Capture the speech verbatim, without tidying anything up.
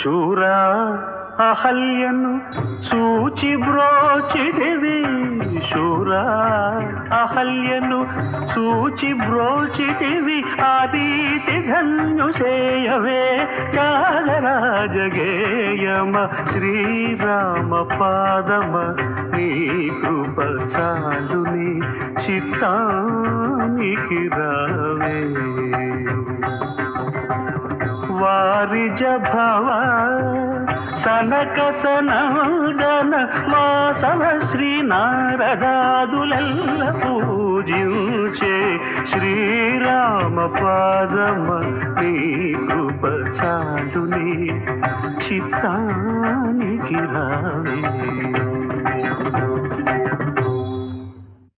శూరా అహల్యను సూచి బ్రోచితివి శూరా అహల్యను సూచి బ్రోచితివి ఆదీతి ధన్యు సేయవే త్యాగరాజగేయమ శ్రీరామ పాదమ నీ కృప చాలుని చిత్తానికి రావే వారిజ భవ సనక సనందన వాసవ శ్రీ నారదాదులెల్ల పూజించే శ్రీరామ పాదమ నీ కృప చాలుని చిత్తానికి రావే